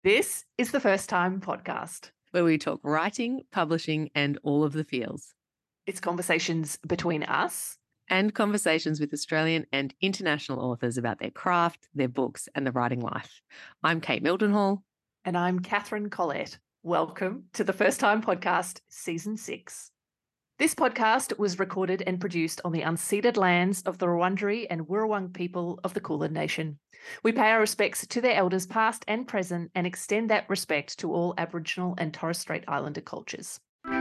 This is the First Time Podcast. Where we talk writing, publishing, and all of the feels. It's conversations between us and conversations with Australian and international authors about their craft, their books, and the writing life. I'm Kate Mildenhall. And I'm Catherine Collette. Welcome to the First Time Podcast, Season 6. This podcast was recorded and produced on the unceded lands of the Wurundjeri and Wirrawong people of the Kulin Nation. We pay our respects to their elders past and present and extend that respect to all Aboriginal and Torres Strait Islander cultures.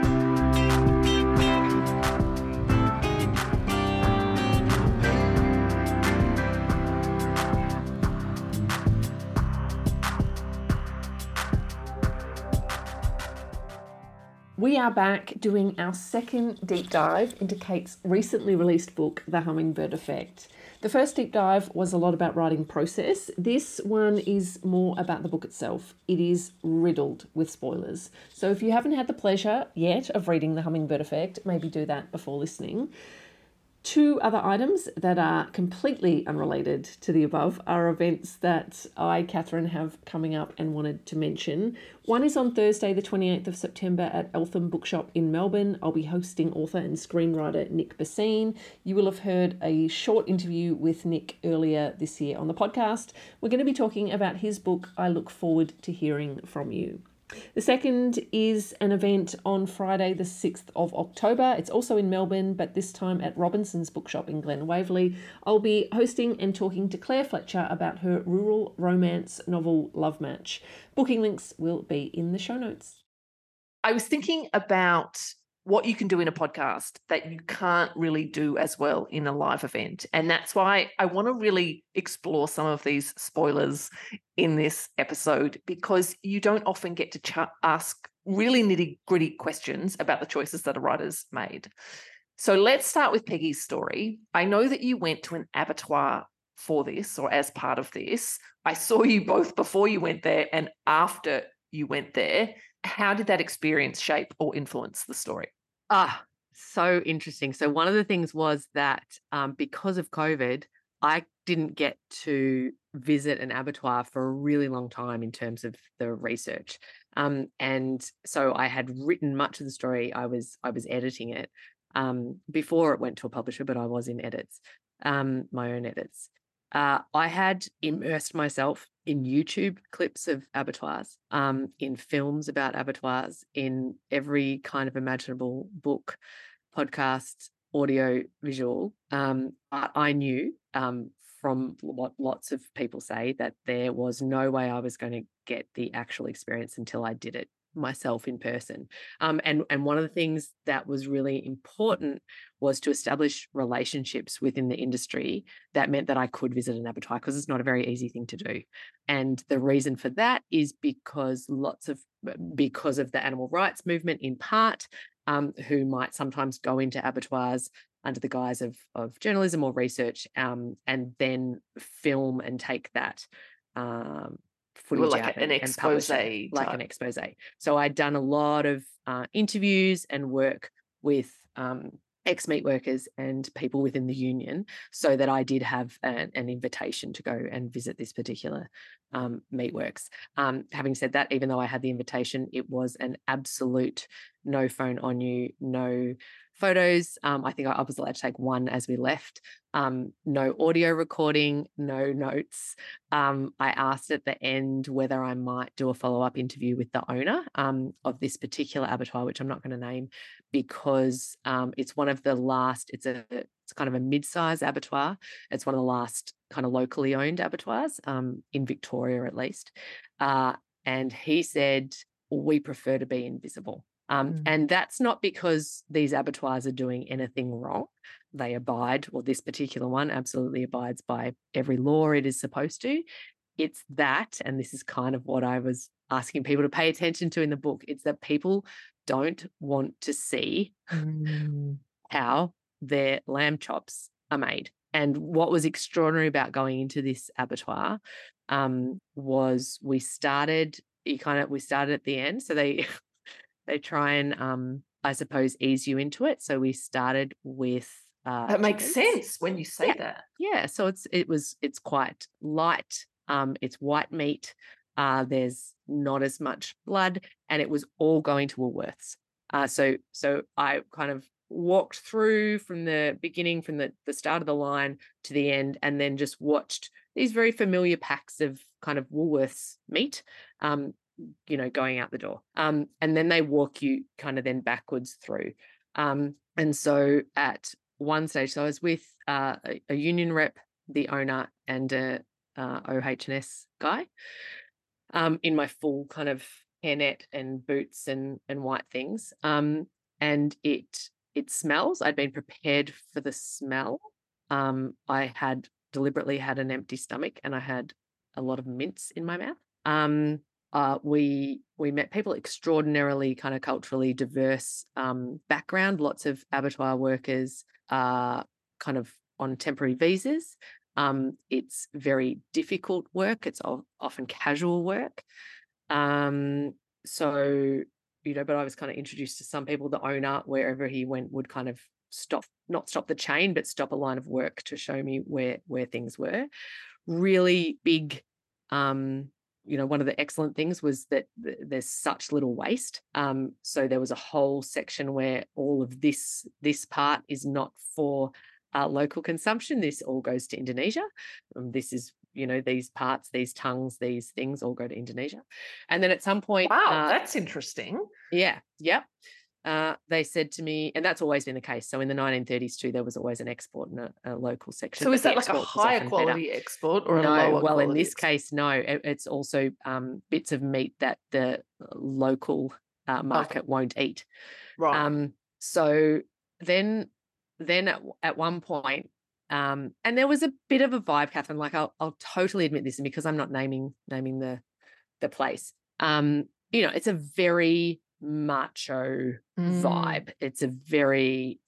We are back doing our second deep dive into Kate's recently released book, The Hummingbird Effect. The first deep dive was a lot about writing process. This one is more about the book itself. It is riddled with spoilers. So if you haven't had the pleasure yet of reading The Hummingbird Effect, maybe do that before listening. Two other items that are completely unrelated to the above are events that I, Catherine, have coming up and wanted to mention. One is on Thursday, the 28th of September at Eltham Bookshop in Melbourne. I'll be hosting author and screenwriter Nick Bassine. You will have heard a short interview with Nick earlier this year on the podcast. We're going to be talking about his book, I Look Forward to Hearing From You. The second is an event on Friday, the 6th of October. It's also in Melbourne, but this time at Robinson's Bookshop in Glen Waverley. I'll be hosting and talking to Claire Fletcher about her rural romance novel Love Match. Booking links will be in the show notes. I was thinking about what you can do in a podcast that you can't really do as well in a live event. And that's why I want to really explore some of these spoilers in this episode, because you don't often get to ask really nitty-gritty questions about the choices that a writer's made. So let's start with Peggy's story. I know that you went to an abattoir for this, or as part of this. I saw you both before you went there and after you went there. How did that experience shape or influence the story? So interesting. So one of the things was that because of COVID, I didn't get to visit an abattoir for a really long time in terms of the research. And so I had written much of the story. I was editing it before it went to a publisher, but I was in edits, my own edits. I had immersed myself in YouTube clips of abattoirs, in films about abattoirs, in every kind of imaginable book, podcast, audio, visual. I knew from what lots of people say that there was no way I was going to get the actual experience until I did it myself in person. And one of the things that was really important was to establish relationships within the industry. That meant that I could visit an abattoir, because it's not a very easy thing to do. And the reason for that is because of the animal rights movement, in part, who might sometimes go into abattoirs under the guise of journalism or research, and then film and take that footage like out an expose, like an expose. So I'd done a lot of interviews and work with ex-meat workers and people within the union, so that I did have an invitation to go and visit this particular meatworks. Having said that, even though I had the invitation, it was an absolute no phone on you, no photos. I think I was allowed to take one as we left. No audio recording, no notes. I asked at the end whether I might do a follow-up interview with the owner of this particular abattoir, which I'm not going to name, because it's one of the last, it's kind of a mid-size abattoir. It's one of the last kind of locally owned abattoirs, in Victoria at least. And he said, we prefer to be invisible. And that's not because these abattoirs are doing anything wrong. They abide, or this particular one absolutely abides by every law it is supposed to. It's that, and this is kind of what I was asking people to pay attention to in the book, it's that people don't want to see how their lamb chops are made. And what was extraordinary about going into this abattoir was we started at the end. So they try and, I suppose, ease you into it. So we started with that makes sense when you say that. Yeah. So it's quite light. It's white meat. There's not as much blood, and it was all going to Woolworths. So I kind of walked through from the beginning, from the start of the line to the end, and then just watched these very familiar packs of kind of Woolworths meat, going out the door. And then they walk you kind of then backwards through. And so at one stage, so I was with a union rep, the owner, and a OH&S guy, in my full kind of hairnet and boots and white things. And it smells. I'd been prepared for the smell. I had deliberately had an empty stomach, and I had a lot of mints in my mouth. We met people extraordinarily kind of culturally diverse background, lots of abattoir workers kind of on temporary visas. It's very difficult work. It's often casual work. So, but I was kind of introduced to some people. The owner, wherever he went, would kind of not stop the chain, but stop a line of work to show me where things were. Really big, one of the excellent things was that there's such little waste. So there was a whole section where all of this part is not for local consumption. This all goes to Indonesia. This is, these parts, these tongues, these things all go to Indonesia. And then at some point... Wow, that's interesting. Yeah, yep. They said to me, and that's always been the case. So in the 1930s too, there was always an export and a local section. So is that like a higher quality export or a lower quality? Well, in this case, no. It's also bits of meat that the local market won't eat. Right. So then at one point, and there was a bit of a vibe, Catherine. Like I'll totally admit this, and because I'm not naming the place. It's a very macho vibe. It's a very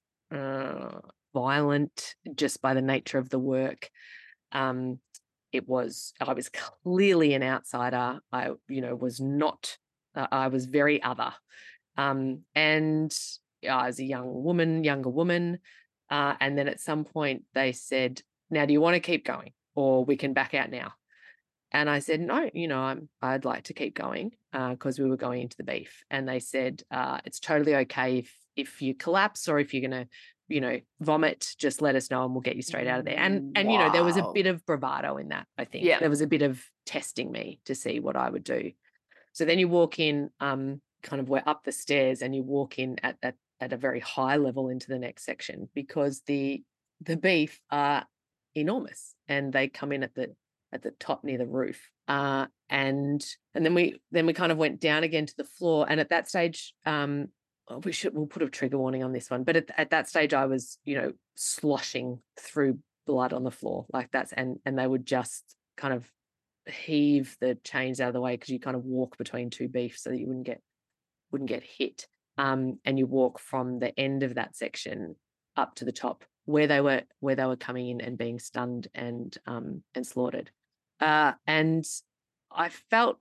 violent, just by the nature of the work. I was clearly an outsider. I was not. I was very other. And I was a younger woman. And then at some point they said, "Now, do you want to keep going, or we can back out now?" And I said, "No, I'd like to keep going," because we were going into the beef. And they said, "It's totally okay if you collapse, or if you're going to, vomit, just let us know and we'll get you straight out of there." And Wow. There was a bit of bravado in that, I think. Yeah. There was a bit of testing me to see what I would do. So then you walk in, we're up the stairs, and you walk in at a very high level into the next section, because the beef are enormous, and they come in at the top near the roof. And then we kind of went down again to the floor. And at that stage, we'll put a trigger warning on this one. But at that stage, I was, sloshing through blood on the floor like that. And they would just kind of heave the chains out of the way, because you kind of walk between two beef so that you wouldn't get hit. And you walk from the end of that section up to the top where they were coming in and being stunned and slaughtered. And I felt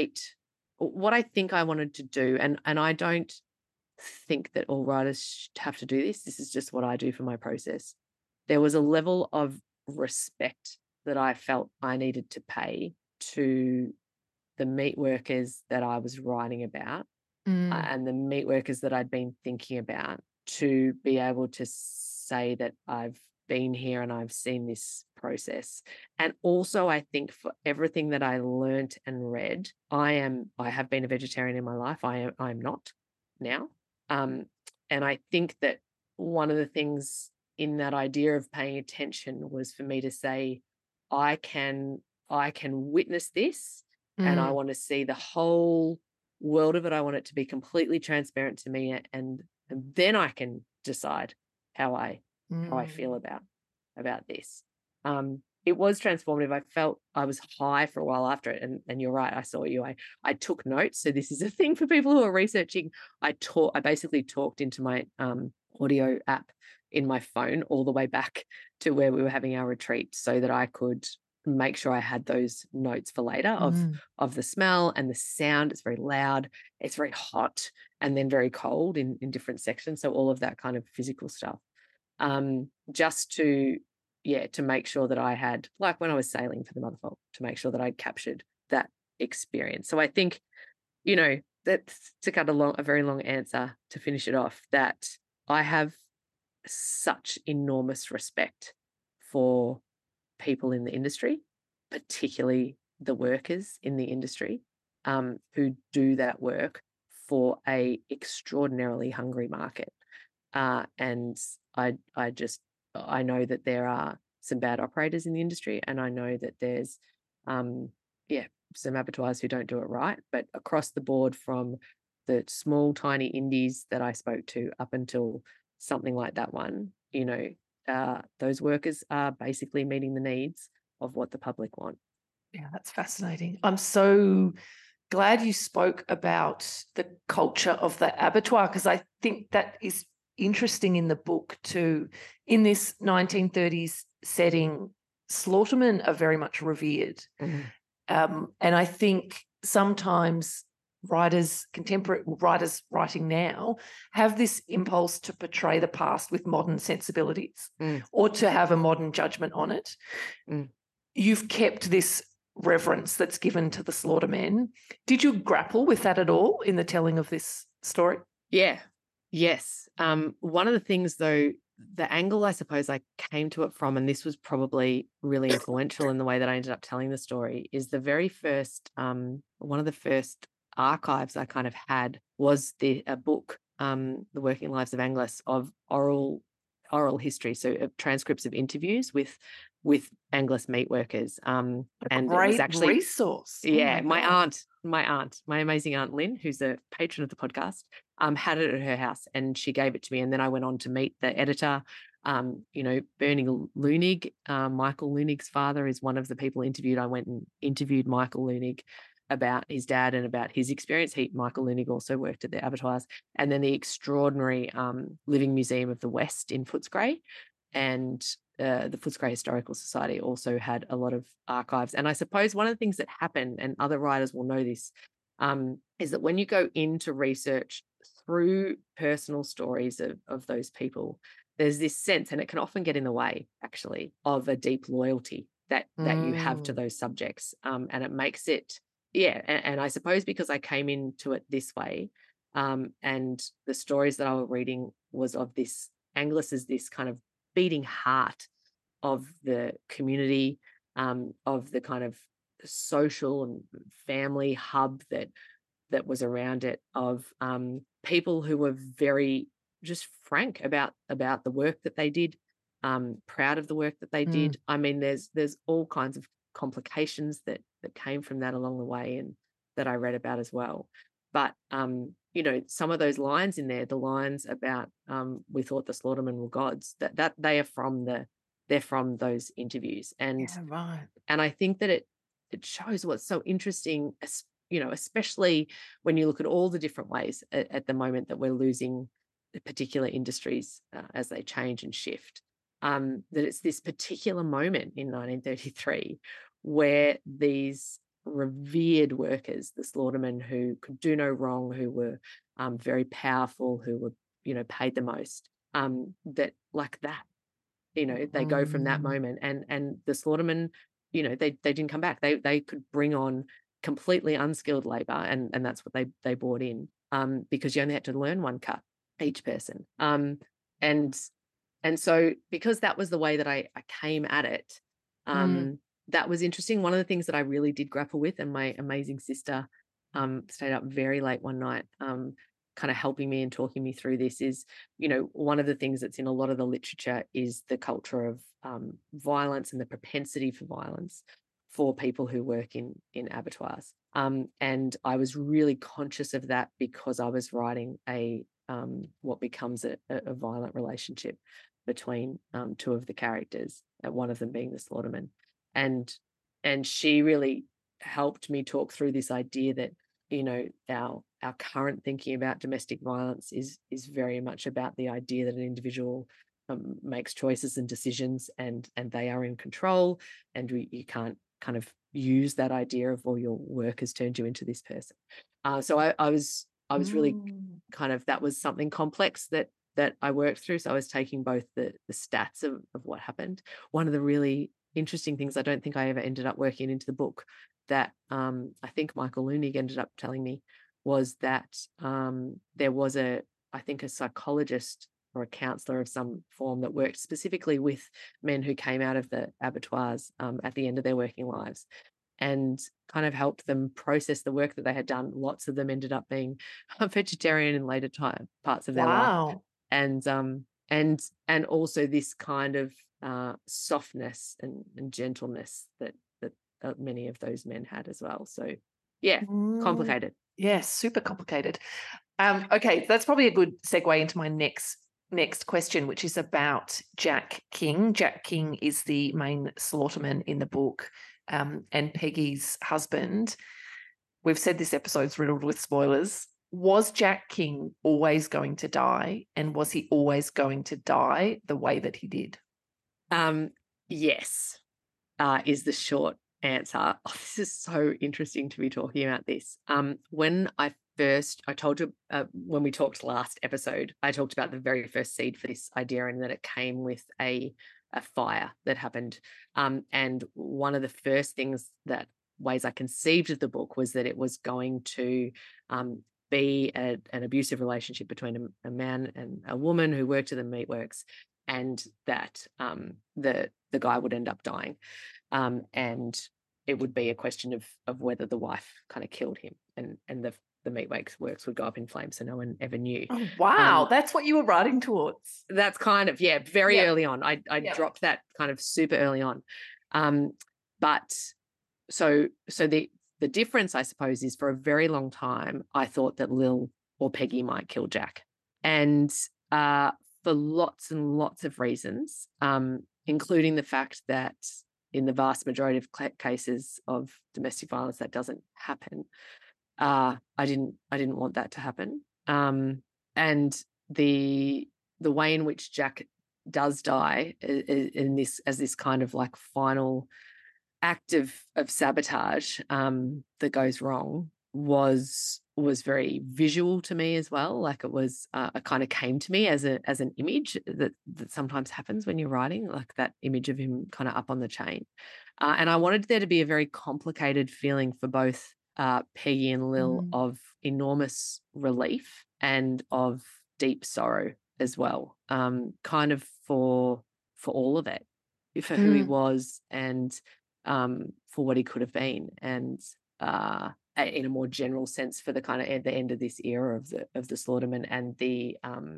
what I think I wanted to do, and I don't think that all writers have to do this. This is just what I do for my process. There was a level of respect that I felt I needed to pay to the meat workers that I was writing about, and the meat workers that I'd been thinking about, to be able to say that I've been here and I've seen this process. And also, I think for everything that I learnt and read, I have been a vegetarian in my life. I'm not now. And I think that one of the things in that idea of paying attention was for me to say, I can witness this, and I want to see the whole world of it. I want it to be completely transparent to me, and then I can decide how I feel about this. It was transformative. I felt I was high for a while after it, and you're right. I saw you. I took notes. So this is a thing for people who are researching. I basically talked into my audio app in my phone all the way back to where we were having our retreat, so that I could make sure I had those notes for later of the smell and the sound. It's very loud, it's very hot, and then very cold in different sections. So all of that kind of physical stuff. Just to make sure that I had, like when I was sailing for the Motherfold, to make sure that I captured that experience. So I think, that's to cut a very long answer to finish it off, that I have such enormous respect for people in the industry, particularly the workers in the industry, who do that work for a extraordinarily hungry market. And I know that there are some bad operators in the industry, and I know that there's, um, yeah, some abattoirs who don't do it right. But across the board, from the small, tiny indies that I spoke to up until something like that one, those workers are basically meeting the needs of what the public want. Yeah, that's fascinating. I'm so glad you spoke about the culture of the abattoir, because I think that is interesting in the book too. In this 1930s setting, slaughtermen are very much revered. And I think sometimes contemporary writers writing now, have this impulse to portray the past with modern sensibilities or to have a modern judgment on it. You've kept this reverence that's given to the slaughtermen. Did you grapple with that at all in the telling of this story? Yeah. Yes. One of the things, though, the angle I suppose I came to it from, and this was probably really influential in the way that I ended up telling the story, is the very first, one of the first archives I kind of had was a book, The Working Lives of Angus, of oral history, so transcripts of interviews with Angus meat workers. And great it was actually resource. Yeah, my amazing aunt Lynn, who's a patron of the podcast, had it at her house, and she gave it to me. And then I went on to meet the editor. Bernie Lunig, Michael Lunig's father, is one of the people interviewed. I went and interviewed Michael Lunig about his dad and about his experience. Michael Lunig also worked at the abattoirs, and then the extraordinary Living Museum of the West in Footscray, and the Footscray Historical Society also had a lot of archives. And I suppose one of the things that happened, and other writers will know this, is that when you go into research through personal stories of those people, there's this sense, and it can often get in the way, actually, of a deep loyalty that you have to those subjects. And it makes it, and I suppose because I came into it this way, and the stories that I was reading was of this, Angus as this kind of beating heart of the community, of the kind of social and family hub that was around it, of people who were very just frank about the work that they did, proud of the work that they did. I mean, there's all kinds of complications that came from that along the way, and that I read about as well. But some of those lines in there, the lines about we thought the slaughtermen were gods, that they are they're from those interviews. And right. And I think that it shows what's so interesting, especially when you look at all the different ways at the moment that we're losing the particular industries as they change and shift. That it's this particular moment in 1933 where these revered workers, the slaughtermen who could do no wrong, who were very powerful, who were, paid the most, that like that, they go from that moment, and the slaughtermen, they didn't come back. They could bring on completely unskilled labor, and that's what they brought in, because you only had to learn one cut each person. And so because that was the way that I came at it, that was interesting. One of the things that I really did grapple with, and my amazing sister stayed up very late one night, kind of helping me and talking me through this, is, one of the things that's in a lot of the literature is the culture of violence and the propensity for violence for people who work in abattoirs. And I was really conscious of that because I was writing what becomes a violent relationship between two of the characters, one of them being the slaughterman. And she really helped me talk through this idea that, our current thinking about domestic violence is very much about the idea that an individual makes choices and decisions, and they are in control, and you can't kind of use that idea of, well, your work has turned you into this person. So I was really kind of, that was something complex that I worked through. So I was taking both the stats of what happened. One of the really interesting things I don't think I ever ended up working into the book that I think Michael Leunig ended up telling me was that there was a psychologist or a counsellor of some form that worked specifically with men who came out of the abattoirs at the end of their working lives, and kind of helped them process the work that they had done. Lots of them ended up being vegetarian in later parts of their life. Wow. And also this kind of softness and gentleness that many of those men had as well. So yeah, complicated. Yes, super complicated. Okay, that's probably a good segue into my next question, which is about Jack King. Jack King is the main slaughterman in the book, and Peggy's husband. We've said this episode's riddled with spoilers. Was Jack King always going to die, and was he always going to die the way that he did? Yes, is the short answer. Oh, this is so interesting to be talking about this. When I told you when we talked last episode, I talked about the very first seed for this idea, and that it came with a fire that happened. And one of the first ways I conceived of the book was that it was going to be an abusive relationship between a man and a woman who worked at the meatworks, and that the guy would end up dying. And it would be a question of whether the wife kind of killed him, and the meatworks would go up in flames, so no one ever knew. Oh, wow, that's what you were writing towards. That's kind of, very early on. I dropped that kind of super early on. But so the difference, I suppose, is for a very long time, I thought that Lil or Peggy might kill Jack. And for lots and lots of reasons, including the fact that in the vast majority of cases of domestic violence, that doesn't happen. I didn't want that to happen. And the way in which Jack does die as this kind of like final act of sabotage that goes wrong was very visual to me as well. Like it was it kind of came to me as an image that sometimes happens when you're writing, like that image of him kind of up on the chain. And I wanted there to be a very complicated feeling for both Peggy and Lil of enormous relief and of deep sorrow as well, kind of for all of it, for who he was and for what he could have been, and in a more general sense for the kind of at the end of this era of the slaughterman, and the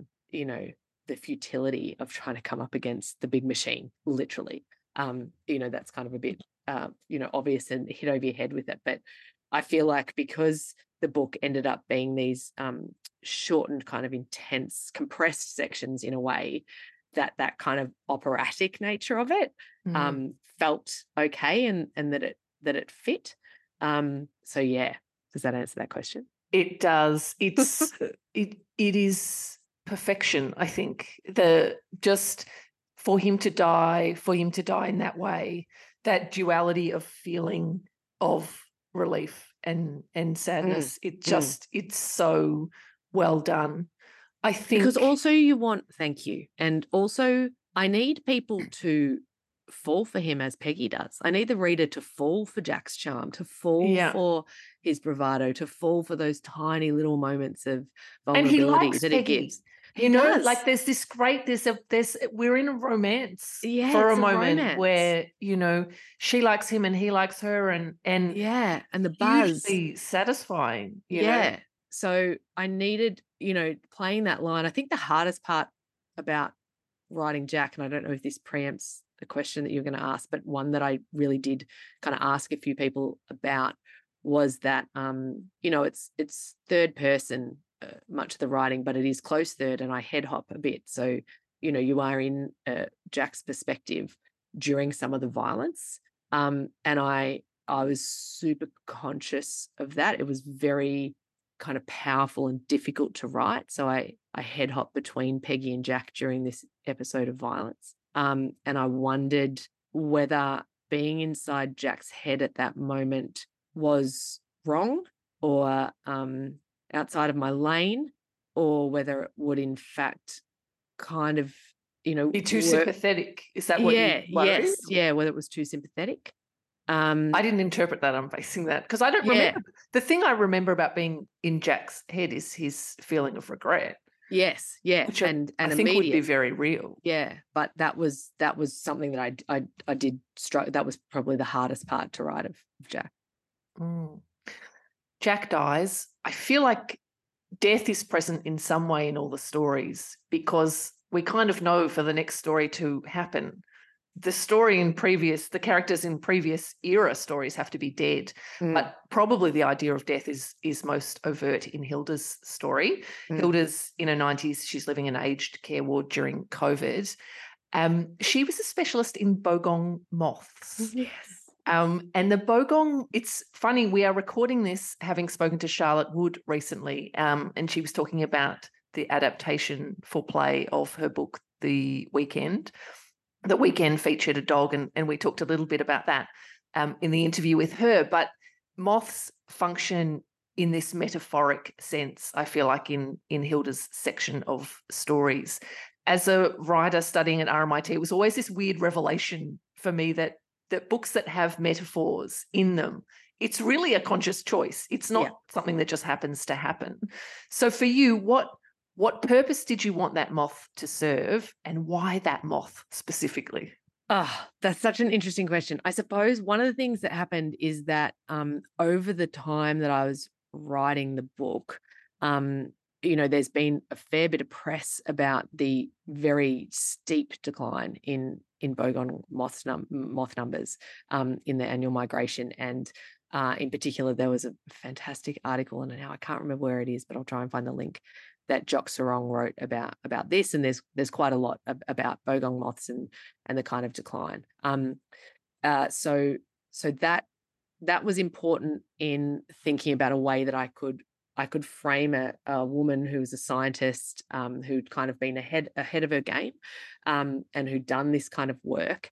the futility of trying to come up against the big machine, literally. That's kind of a bit obvious and hit over your head with it, but I feel like because the book ended up being these shortened, kind of intense, compressed sections in a way, that kind of operatic nature of it felt okay, and that it fit. So yeah, does that answer that question? It does. It's it is perfection, I think. Just for him to die in that way, that duality of feeling of relief and sadness, it's so well done. I think because also thank you. And also I need people to fall for him as Peggy does. I need the reader to fall for Jack's charm, to fall for his bravado, to fall for those tiny little moments of vulnerability that it gives. He does. Like we're in a romance for a moment where, she likes him and he likes her, and the buzz, hugely satisfying. You know? So I needed, playing that line. I think the hardest part about writing Jack, and I don't know if this preempts the question that you're going to ask, but one that I really did kind of ask a few people about was that, it's third person, much of the writing, but it is close third, and I head hop a bit. So, you are in Jack's perspective during some of the violence. And I was super conscious of that. It was very kind of powerful and difficult to write. So I head hop between Peggy and Jack during this episode of violence. And I wondered whether being inside Jack's head at that moment was wrong or outside of my lane, or whether it would in fact kind of, be too sympathetic. Is that what you worry? Yes. Yeah, whether it was too sympathetic. I didn't interpret that. I'm basing that because I don't remember. The thing I remember about being in Jack's head is his feeling of regret. Yes, yeah, which and I think immediate would be very real. Yeah, but that was something that I did struggle. That was probably the hardest part to write of Jack. Jack dies. I feel like death is present in some way in all the stories because we kind of know for the next story to happen, the characters in previous era stories have to be dead. But probably the idea of death is most overt in Hilda's story. Hilda's in her 90s. She's living in an aged care ward during COVID. She was a specialist in bogong moths. Yes. And the bogong, it's funny, we are recording this having spoken to Charlotte Wood recently, and she was talking about the adaptation for play of her book, The Weekend. The Weekend featured a dog, and we talked a little bit about that in the interview with her. But moths function in this metaphoric sense, I feel like, in Hilda's section of stories. As a writer studying at RMIT, it was always this weird revelation for me that books that have metaphors in them, it's really a conscious choice. It's not something that just happens to happen. So for you, what purpose did you want that moth to serve, and why that moth specifically? Oh, that's such an interesting question. I suppose one of the things that happened is that over the time that I was writing the book, there's been a fair bit of press about the very steep decline in bogong moth numbers in the annual migration. And in particular, there was a fantastic article, and now I can't remember where it is, but I'll try and find the link, that Jock Sarong wrote about this, and there's quite a lot about bogong moths and the kind of decline. So that was important in thinking about a way that I could frame a woman who was a scientist, who'd kind of been ahead of her game, and who'd done this kind of work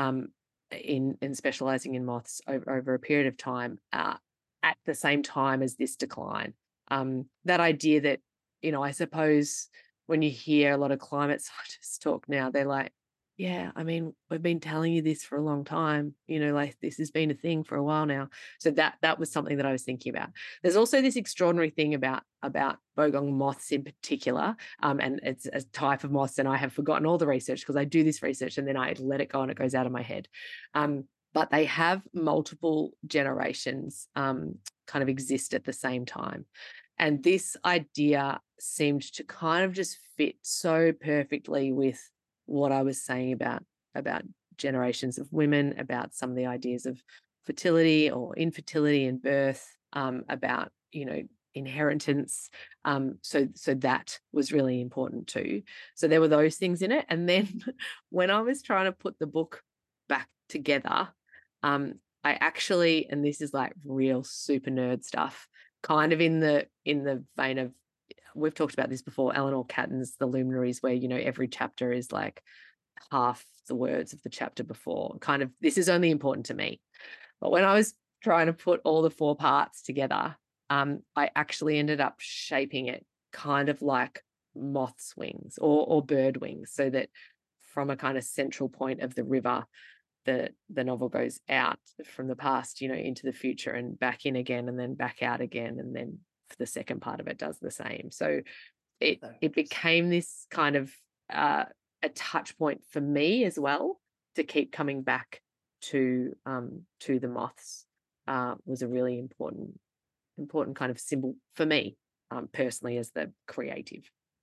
in specializing in moths over a period of time, at the same time as this decline. That idea that, I suppose when you hear a lot of climate scientists talk now, they're like, yeah, I mean, we've been telling you this for a long time, like this has been a thing for a while now. So that was something that I was thinking about. There's also this extraordinary thing about bogong moths in particular, and it's a type of moths, and I have forgotten all the research because I do this research and then I let it go and it goes out of my head. But they have multiple generations kind of exist at the same time. And this idea seemed to kind of just fit so perfectly with what I was saying about generations of women, about some of the ideas of fertility or infertility and birth, about, inheritance. So that was really important too. So there were those things in it. And then when I was trying to put the book back together, I actually, and this is like real super nerd stuff, kind of in the vein of, we've talked about this before, Eleanor Catton's The Luminaries, where, every chapter is like half the words of the chapter before. Kind of, this is only important to me. But when I was trying to put all the 4 parts together, I actually ended up shaping it kind of like moth's wings or bird wings, so that from a kind of central point of the river, the novel goes out from the past, into the future and back in again, and then back out again, and then the second part of it does the same. So it became this kind of a touch point for me as well, to keep coming back to the moths. Was a really important kind of symbol for me, personally, as the creative.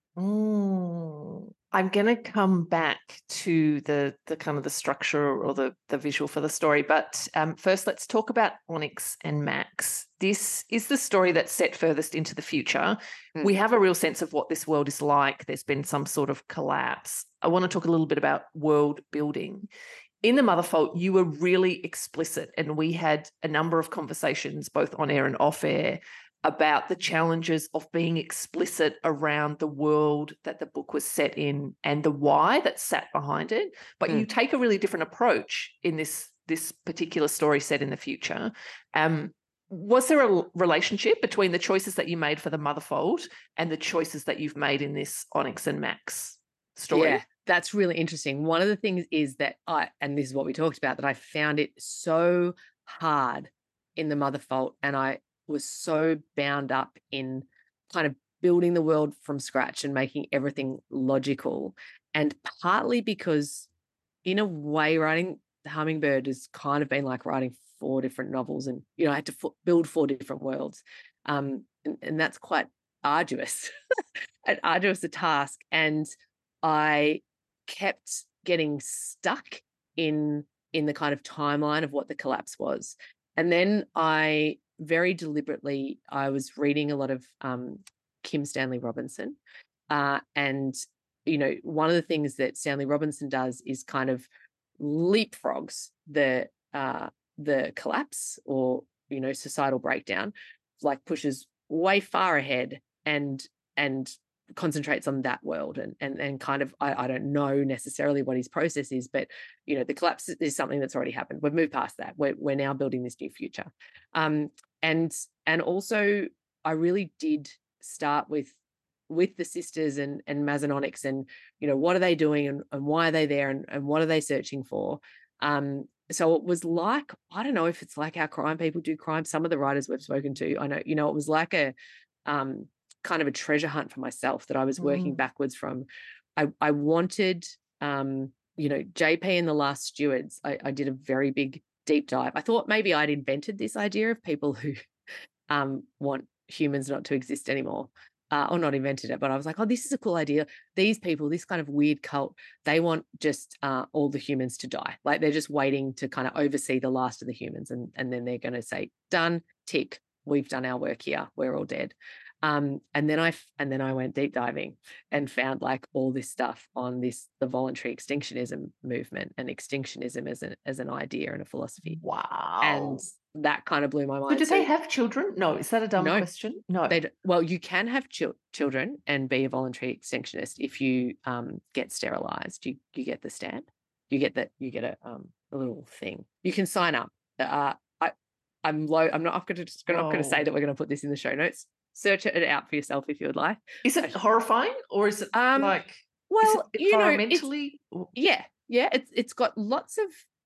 I'm going to come back to the kind of the structure or the visual for the story. But first, let's talk about Onyx and Max. This is the story that's set furthest into the future. We have a real sense of what this world is like. There's been some sort of collapse. I want to talk a little bit about world building. In The Motherfold, you were really explicit, and we had a number of conversations, both on air and off air, about the challenges of being explicit around the world that the book was set in and the why that sat behind it. But you take a really different approach in this particular story set in the future. Was there a relationship between the choices that you made for The Motherfold and the choices that you've made in this Onyx and Max story? Yeah, that's really interesting. One of the things is that and this is what we talked about, that I found it so hard in the mother fault, and I was so bound up in kind of building the world from scratch and making everything logical. And partly because, in a way, writing The Hummingbird has kind of been like writing 4 different novels, and I had to build 4 different worlds, and that's quite arduous, an arduous a task. And I kept getting stuck in the kind of timeline of what the collapse was. And then I very deliberately, I was reading a lot of Kim Stanley Robinson, and one of the things that Stanley Robinson does is kind of leapfrogs the collapse, or societal breakdown, like pushes way far ahead and concentrates on that world, and kind of, I don't know necessarily what his process is, but the collapse is something that's already happened. We've moved past that. We're now building this new future. And also I really did start with the sisters and Mazanonics, and what are they doing, and why are they there, and what are they searching for. So it was like, I don't know if it's like how crime people do crime. Some of the writers we've spoken to, I know, it was like a kind of a treasure hunt for myself that I was working backwards from. I wanted, JP and the Last Stewards, I did a very big deep dive. I thought maybe I'd invented this idea of people who want humans not to exist anymore. Or not invented it, but I was like, oh, this is a cool idea. These people, this kind of weird cult, they want just all the humans to die. Like, they're just waiting to kind of oversee the last of the humans. And then they're going to say, done, tick, we've done our work here. We're all dead. And then I went deep diving and found like all this stuff on the voluntary extinctionism movement, and extinctionism as an idea and a philosophy. Wow. And that kind of blew my mind. So did they have children? No, is that a dumb question? No. Well, you can have children and be a voluntary extinctionist if you get sterilized. You get the stamp. You get a little thing. You can sign up. I'm not going to say that we're going to put this in the show notes. Search it out for yourself if you would like. Is it horrifying, or is it like? Well, is it environmentally, yeah. It's got lots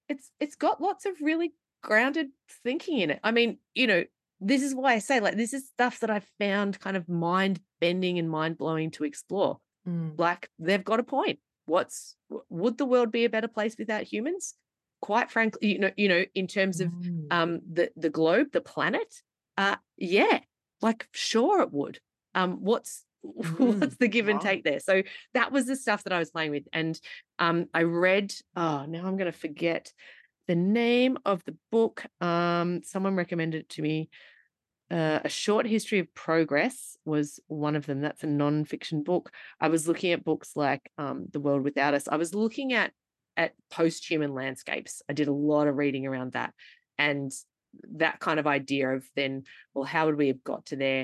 of really grounded thinking in it. I mean, this is why I say, like, this is stuff that I've found kind of mind-bending and mind-blowing to explore. Like, they've got a point. Would the world be a better place without humans? Quite frankly, in terms of the globe, the planet, yeah, like, sure it would. What's the give and take there? So that was the stuff that I was playing with. And I read, now I'm going to forget the name of the book. Someone recommended it to me. A Short History of Progress was one of them. That's a non-fiction book. I was looking at books like The World Without Us. I was looking at post-human landscapes. I did a lot of reading around that, and that kind of idea of then, well, how would we have got to there?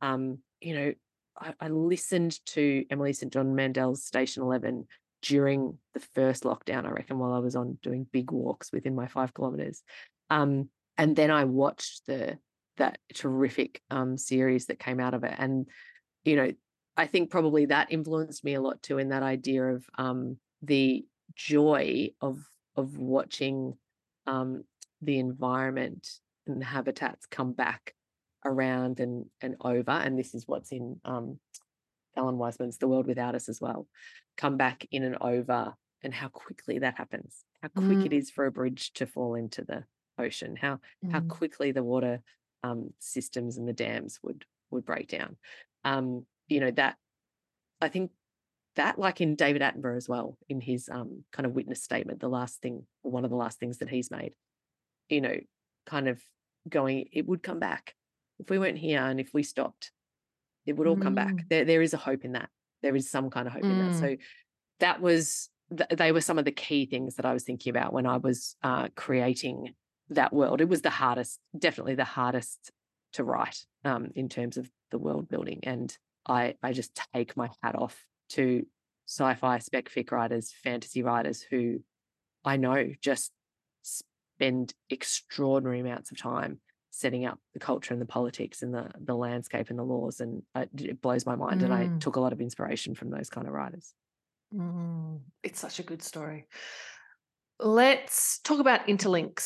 I listened to Emily St. John Mandel's Station 11 during the first lockdown, I reckon, while I was on doing big walks within my 5 kilometers. And then I watched that terrific series that came out of it. And, I think probably that influenced me a lot too, in that idea of the joy of watching the environment and the habitats come back around and over. And this is what's in Alan Weisman's The World Without Us as well. Come back in and over, and how quickly that happens, how quick it is for a bridge to fall into the ocean, how quickly the water systems and the dams would break down. That, I think that, like in David Attenborough as well, in his kind of witness statement, the last thing, or one of the last things that he's made, kind of going, it would come back. If we weren't here and if we stopped, it would all come back. There is a hope in that. There is some kind of hope in that. So that was, they were some of the key things that I was thinking about when I was creating that world. It was definitely the hardest to write in terms of the world building. And I just take my hat off to sci-fi spec fic writers, fantasy writers who I know just spend extraordinary amounts of time setting up the culture and the politics and the landscape and the laws. And it blows my mind. And I took a lot of inspiration from those kind of writers. It's such a good story. Let's talk about interlinks.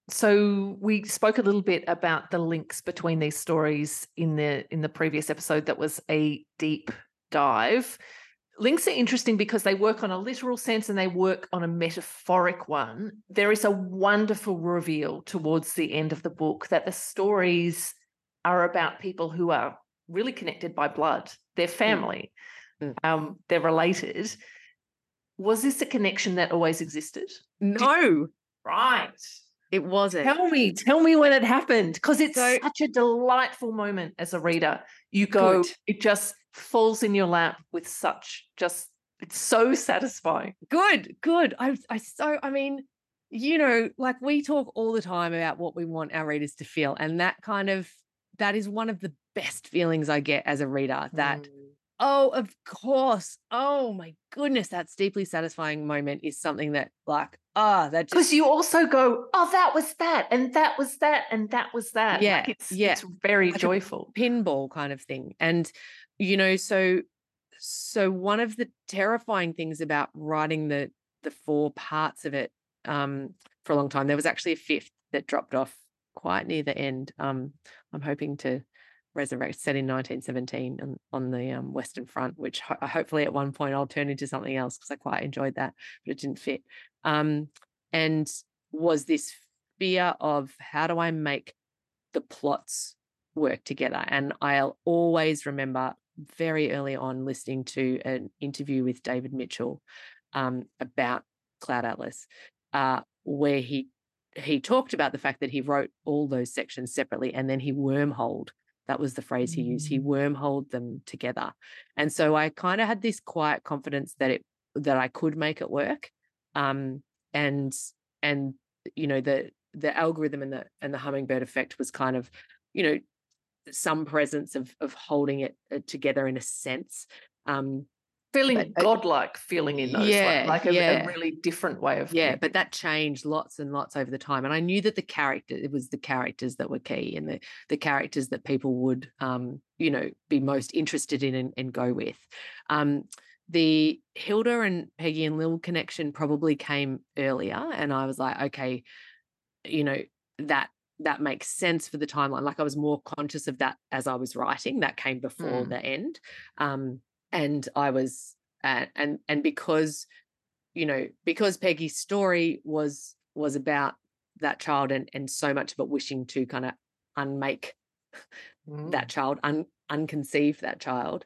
So we spoke a little bit about the links between these stories in the previous episode that was a deep dive. Links are interesting because they work on a literal sense and they work on a metaphoric one. There is a wonderful reveal towards the end of the book that the stories are about people who are really connected by blood. They're family. They're related. Was this a connection that always existed? No, Right. it wasn't. Tell me when it happened, because it's such a delightful moment as a reader. You go, Good. it just falls in your lap with such just, it's so satisfying. Good. I mean, like we talk all the time about what we want our readers to feel. And that is one of the best feelings I get as a reader, that, oh, of course. Oh my goodness, that's deeply satisfying moment is something that because you also go, oh, that was that, and that was that, and that was that. Yeah. Like it's very like joyful. Pinball kind of thing. And, so one of the terrifying things about writing the 4 parts of it for a long time, there was actually a 5th that dropped off quite near the end. I'm hoping to resurrect, set in 1917 on the Western Front, which hopefully at one point I'll turn into something else, because I quite enjoyed that, but it didn't fit. And was this fear of, how do I make the plots work together? And I'll always remember very early on listening to an interview with David Mitchell about Cloud Atlas, where he talked about the fact that he wrote all those sections separately and then he wormholed. That was the phrase he used. He wormholed them together. And so I kind of had this quiet confidence that I could make it work. And the algorithm and the hummingbird effect was kind of, some presence of holding it together in a sense. Feeling godlike, feeling in those, a really different way of but that changed lots and lots over the time. And I knew that it was the characters that were key, and the characters that people would be most interested in and go with. The Hilda and Peggy and Lil connection probably came earlier, and I was like, okay, that makes sense for the timeline. Like I was more conscious of that as I was writing. That came before the end. And I was, and because Peggy's story was about that child and so much of it wishing to kind of unmake that child, unconceive that child,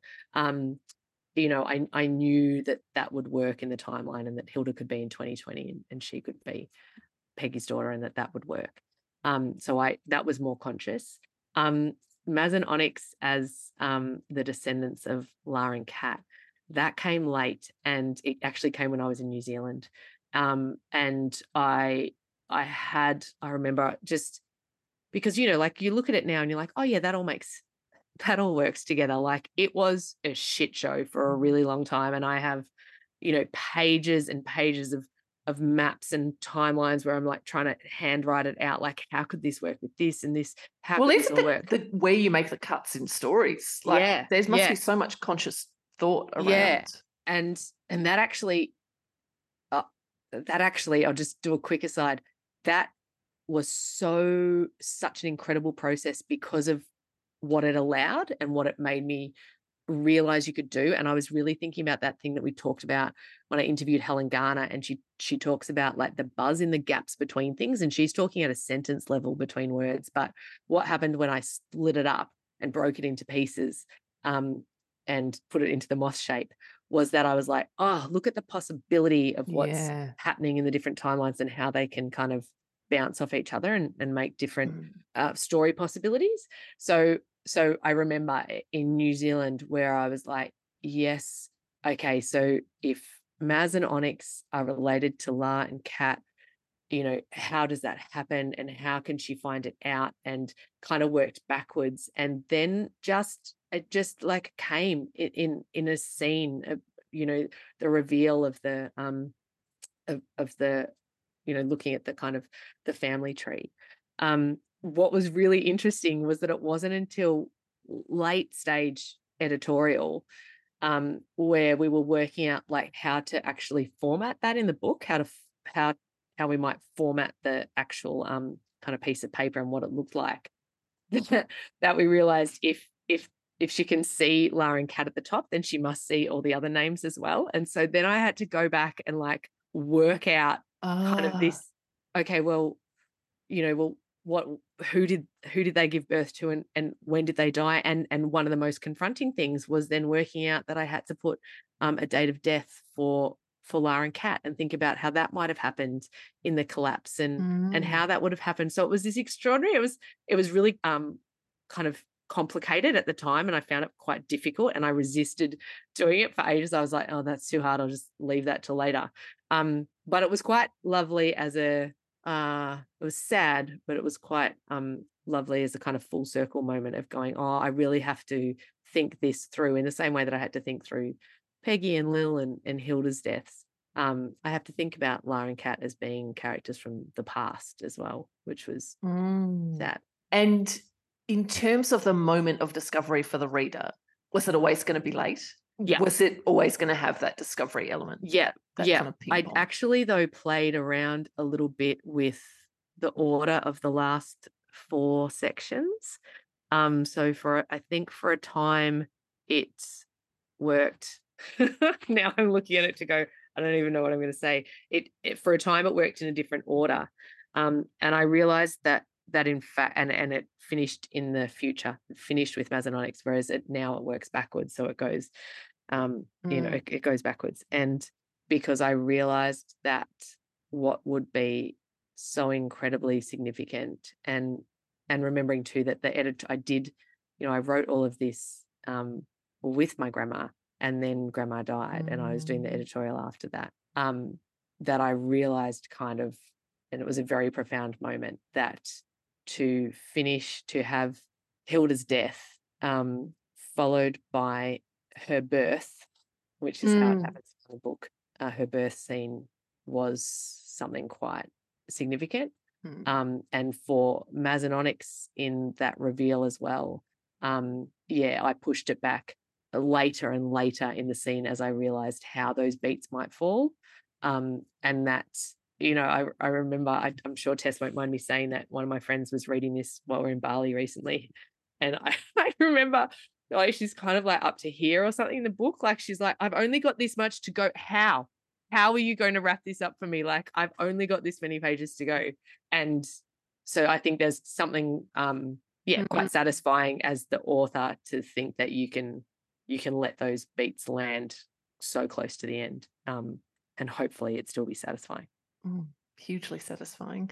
I knew that would work in the timeline, and that Hilda could be in 2020 and she could be Peggy's daughter, and that would work. So that was more conscious. Maz and Onyx as the descendants of La and Kat, that came late, and it actually came when I was in New Zealand. And I remember, just because, like you look at it now and you're like, oh yeah, that all works together. Like it was a shit show for a really long time. And I have, pages and pages of maps and timelines where I'm like trying to handwrite it out. Like, how could this work with this and this? How could this all work? The way you make the cuts in stories, like there must be so much conscious thought around. Yeah, and that actually, I'll just do a quick aside. That was such an incredible process because of what it allowed and what it made me realize you could do. And I was really thinking about that thing that we talked about when I interviewed Helen Garner, and she talks about like the buzz in the gaps between things, and she's talking at a sentence level between words. But what happened when I split it up and broke it into pieces and put it into the moth shape was that I was like, oh, look at the possibility of what's happening in the different timelines and how they can kind of bounce off each other and make different story possibilities. So I remember in New Zealand where I was like, yes, okay, so if Maz and Onyx are related to La and Kat, how does that happen and how can she find it out, and kind of worked backwards. And then it just like came in a scene of, the reveal of the of the, looking at the kind of the family tree. What was really interesting was that it wasn't until late stage editorial where we were working out like how to actually format that in the book, how we might format the actual kind of piece of paper and what it looked like, that we realized if she can see Lara and Kat at the top, then she must see all the other names as well. And so then I had to go back and like work out kind of this, okay, well, who did they give birth to, and when did they die? And one of the most confronting things was then working out that I had to put a date of death for Lara and Kat, and think about how that might have happened in the collapse, and how that would have happened. So it was this extraordinary, it was really kind of complicated at the time, and I found it quite difficult, and I resisted doing it for ages. I was like, oh, that's too hard, I'll just leave that till later. But it was quite lovely as it was sad, but it was quite lovely as a kind of full circle moment of going, oh, I really have to think this through in the same way that I had to think through Peggy and Lil and Hilda's deaths. I have to think about Lara and Kat as being characters from the past as well, which was sad. And in terms of the moment of discovery for the reader, was it always going to be late? Yeah. Was it always going to have that discovery element? Yeah. Kind of I actually, though, played around a little bit with the order of the last 4 sections. So I think for a time it worked. Now I'm looking at it to go, I don't even know what I'm going to say. It for a time it worked in a different order. And I realized that in fact, and it finished in the future, it finished with Mazanonyx, whereas now it works backwards. So it goes, it goes backwards. And because I realized that what would be so incredibly significant, and remembering too that the editor, I wrote all of this with my grandma, and then grandma died, and I was doing the editorial after that, that I realized kind of, and it was a very profound moment, that to have Hilda's death followed by her birth, which is how it happens in the book. Her birth scene was something quite significant. And for Mazanonyx in that reveal as well, I pushed it back later and later in the scene as I realized how those beats might fall. And that's, I remember, I'm sure Tess won't mind me saying that one of my friends was reading this while we're in Bali recently. And I remember, she's kind of like up to here or something in the book. Like, she's like, I've only got this much to go. How are you going to wrap this up for me? Like, I've only got this many pages to go. And so I think there's something, quite satisfying as the author to think that you can let those beats land so close to the end. And hopefully it still be satisfying. Hugely satisfying.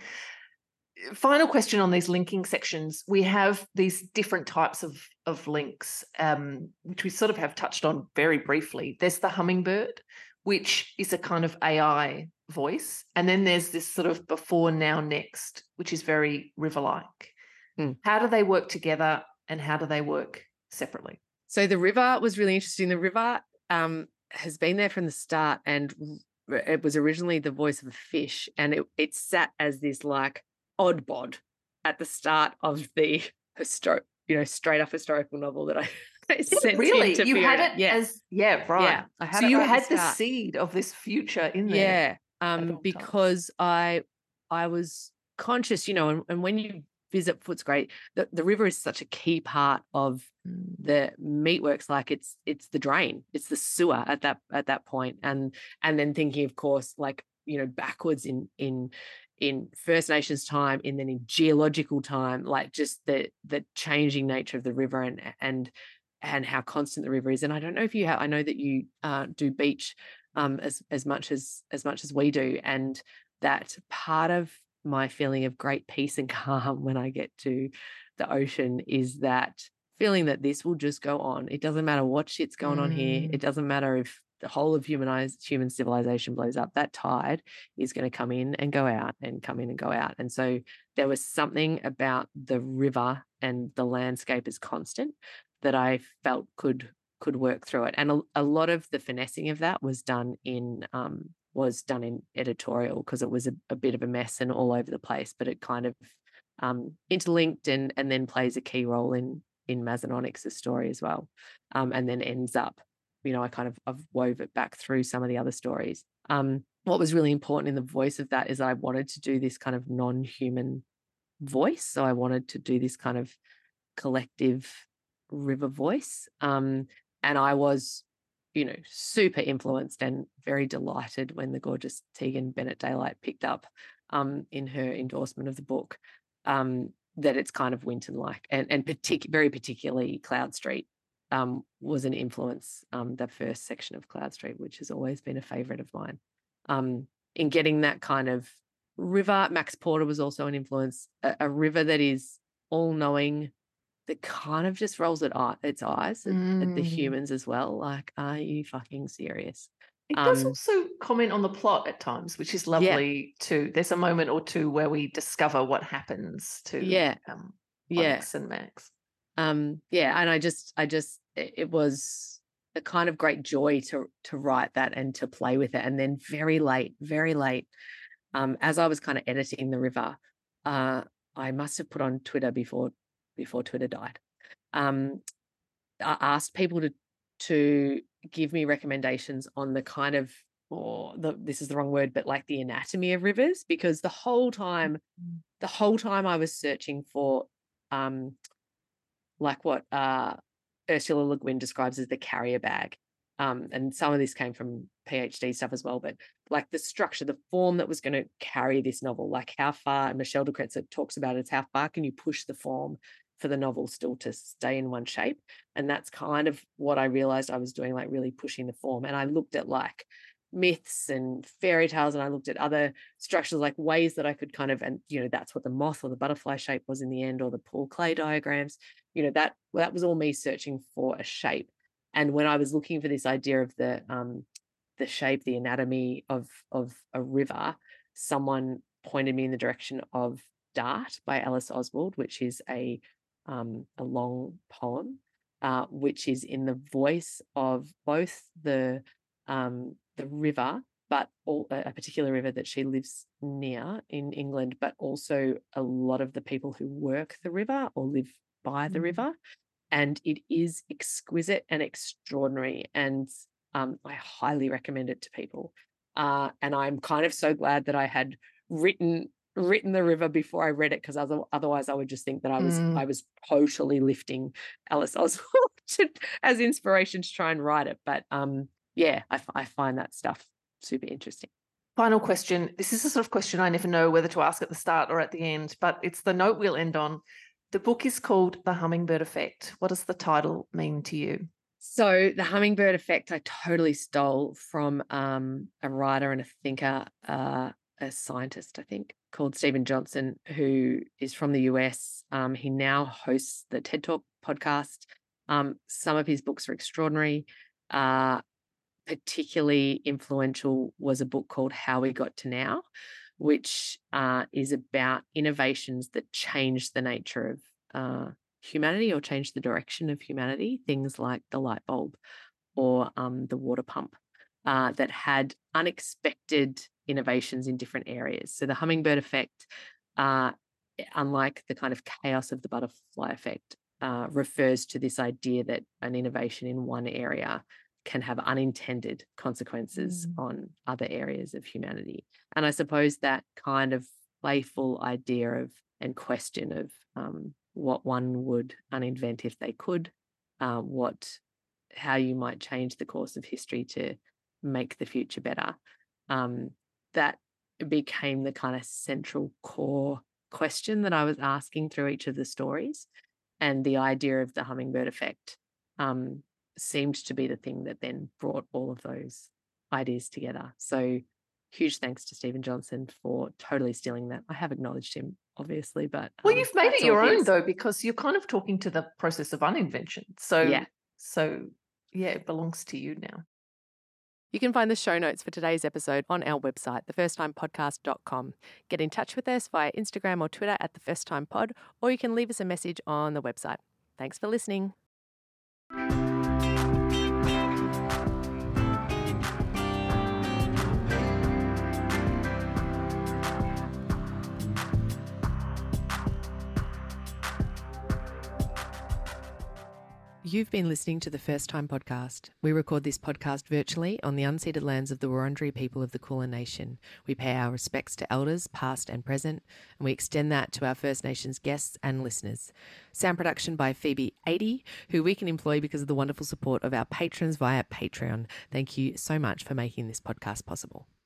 Final question on these linking sections. We have these different types of links, which we sort of have touched on very briefly. There's the hummingbird, which is a kind of AI voice. And then there's this sort of before, now, next, which is very river-like. How do they work together, and how do they work separately? So the river was really interesting. The river has been there from the start, and it was originally the voice of a fish, and it sat as this like odd bod at the start of the straight up historical novel that I sent really to you Fiona. had it as right. I had so it you right had at the the start. seed of this future in there. Because I was conscious, and when you visit Footscray, the river is such a key part of the meatworks. Like it's the drain, it's the sewer at that point, and then thinking, of course, like backwards in First Nations time, and then in geological time, like just the changing nature of the river and how constant the river is. And I don't know if you have, I know that you do beach as much as we do, and that part of my feeling of great peace and calm when I get to the ocean is that feeling that this will just go on. It doesn't matter what shit's going on here. It doesn't matter if the whole of human civilization blows up. That tide is going to come in and go out and come in and go out. And so there was something about the river and the landscape as constant that I felt could work through it. And a lot of the finessing of that was done in editorial, because it was a bit of a mess and all over the place, but it kind of interlinked and then plays a key role in Mazanonyx's story as well, and then ends up, I've wove it back through some of the other stories. What was really important in the voice of that is I wanted to do this kind of non-human voice. So I wanted to do this kind of collective river voice. And I was, super influenced and very delighted when the gorgeous Tegan Bennett Daylight picked up in her endorsement of the book that it's kind of Winton-like, and very particularly Cloud Street was an influence, the first section of Cloud Street, which has always been a favourite of mine. In getting that kind of river, Max Porter was also an influence, a river that is all-knowing, that kind of just rolls its eyes at the humans as well. Like, are you fucking serious? It does also comment on the plot at times, which is lovely too. There's a moment or two where we discover what happens to Onyx and Max. And it was a kind of great joy to write that and to play with it. And then very late, as I was kind of editing the river, I must have put on Twitter before Twitter died. I asked people to give me recommendations on the kind of, this is the wrong word, but like the anatomy of rivers, because the whole time I was searching for like what Ursula Le Guin describes as the carrier bag. And some of this came from PhD stuff as well, but like the structure, the form that was going to carry this novel, like how far, and Michelle de Kretser talks about it, it's how far can you push the form for the novel still to stay in one shape. And that's kind of what I realized I was doing, like really pushing the form. And I looked at like myths and fairy tales, and I looked at other structures, like ways that I could kind of, and that's what the moth or the butterfly shape was in the end, or the Paul Klee diagrams, that was all me searching for a shape. And when I was looking for this idea of the shape, the anatomy of a river, someone pointed me in the direction of Dart by Alice Oswald, which is a long poem, which is in the voice of both the river, but a particular river that she lives near in England, but also a lot of the people who work the river or live by the river. And it is exquisite and extraordinary, and I highly recommend it to people. And I'm kind of so glad that I had written the river before I read it, because otherwise I would just think that I was totally lifting Alice Oswald as inspiration to try and write it. But I find that stuff super interesting. Final question. This is a sort of question I never know whether to ask at the start or at the end, but it's the note we'll end on. The book is called The Hummingbird Effect. What does the title mean to you? So The Hummingbird Effect I totally stole from a writer and a thinker, a scientist, I think, called Steven Johnson, who is from the US. He now hosts the TED Talk podcast. Some of his books are extraordinary. Particularly influential was a book called How We Got to Now, which is about innovations that change the nature of humanity or change the direction of humanity, things like the light bulb or the water pump that had unexpected innovations in different areas. So the hummingbird effect, unlike the kind of chaos of the butterfly effect, refers to this idea that an innovation in one area can have unintended consequences on other areas of humanity. And I suppose that kind of playful idea of and question of what one would uninvent if they could, how you might change the course of history to make the future better, that became the kind of central core question that I was asking through each of the stories. And the idea of the hummingbird effect seemed to be the thing that then brought all of those ideas together. So huge thanks to Steven Johnson for totally stealing that. I have acknowledged him, obviously, but well, you've made it your own though, because you're kind of talking to the process of uninvention. So it belongs to you now. You can find the show notes for today's episode on our website, thefirsttimepodcast.com. Get in touch with us via Instagram or Twitter at thefirsttimepod, or you can leave us a message on the website. Thanks for listening. You've been listening to the First Time Podcast. We record this podcast virtually on the unceded lands of the Wurundjeri people of the Kulin Nation. We pay our respects to elders, past and present, and we extend that to our First Nations guests and listeners. Sound production by Phoebe 80, who we can employ because of the wonderful support of our patrons via Patreon. Thank you so much for making this podcast possible.